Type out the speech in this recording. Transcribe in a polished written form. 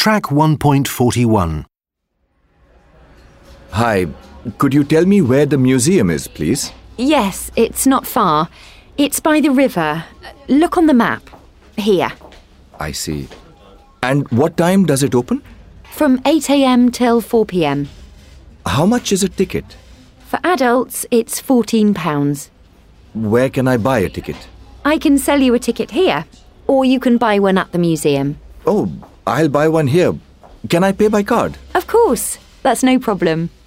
Track 1.41. Hi, could you tell me where the museum is, please? Yes, it's not far. It's by the river. Look on the map. Here. I see. And what time does it open? From 8 a.m. till 4 p.m. How much is a ticket? For adults, it's £14. Where can I buy a ticket? I can sell you a ticket here, or you can buy one at the museum. Oh, I'll buy one here. Can I pay by card? Of course. That's no problem.